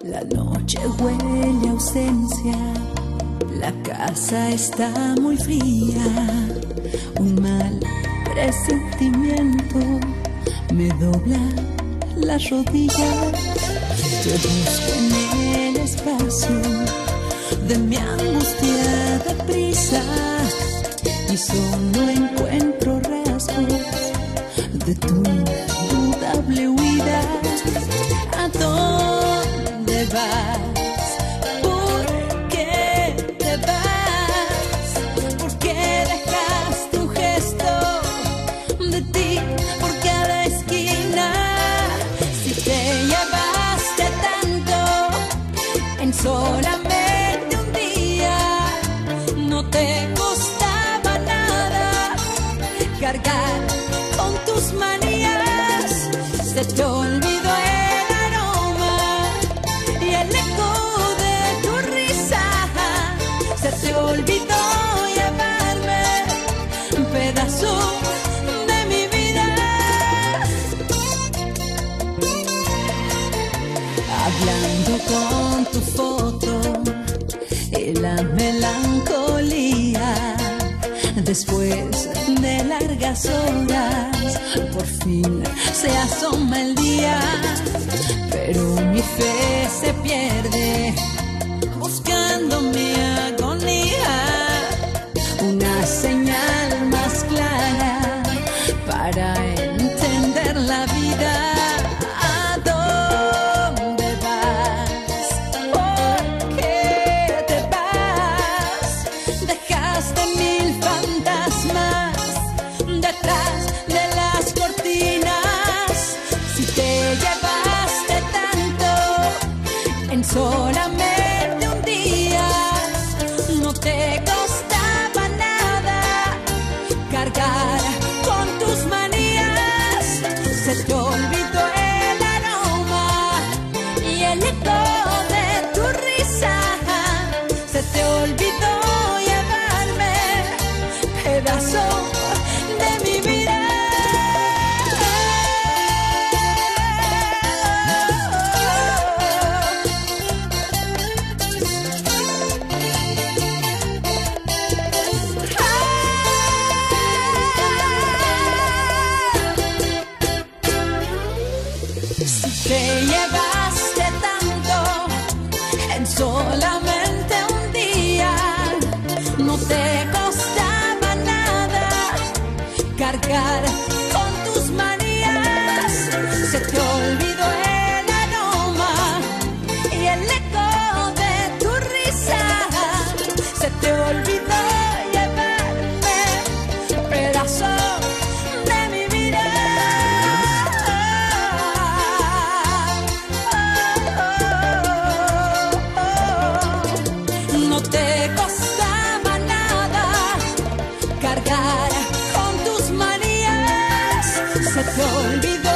La noche huele a ausencia, la casa está muy fría. Un mal presentimiento me dobla las rodillas. Te busco en el espacio de mi angustia deprisa y solo encuentro rasgos de tu indudable huida. ¿A dónde vas? ¿Por qué te vas? ¿Por qué dejas tu gesto de ti por cada esquina? Si te llevaste tanto en solamente un día, no te costaba nada cargar con tus manías. Se te olvidó el aroma y el eco de tu risa. Se te olvidó llevarme un pedazo de mi vida. Hablando con tu foto y la melancolía, después de largas horas, por fin se asoma el día, pero mi fe se pierde buscando mi agonía. Una señal más clara para entender la vida. ¿A dónde vas? ¿Por qué te vas? Dejaste mil fantasmas detrás de las cortinas. Si te llevaste tanto en solamente un día, no te costaba nada cargar con tus manías. Se te olvidó el aroma y el eco de tu risa. Se te olvidó llevarme pedazo de mi vida. Si te llevaste tanto en solamente un día, no te costaba nada cargar con tus manías. Se te olvidó el aroma y el eco de tu risa. Se te olvidó llevarme pedazo de mi vida. No te costaba nada cargar con tus manías. Se te olvidó